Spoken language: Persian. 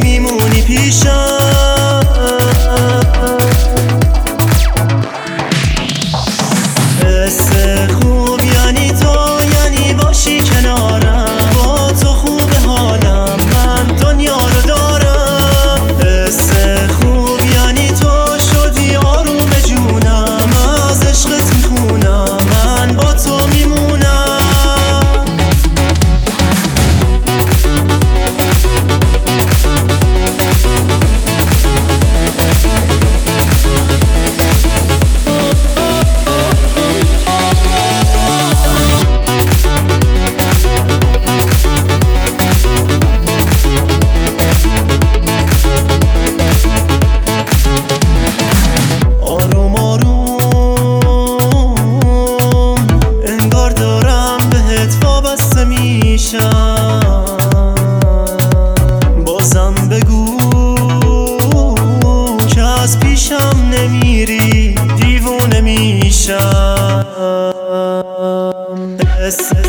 میمونی پیشم. حس خوب یعنی تو، یعنی باشی کنارم، با تو خوب حالم، من دنیا رو دارم. حس خوب یعنی تو شدی آروم جونم، از عشقت میخونم، من با تو میمونم. آروم آروم انگار دارم بهت وابسته میشم. بازم بگو که از پیشم نمیری، دیوونه میشم.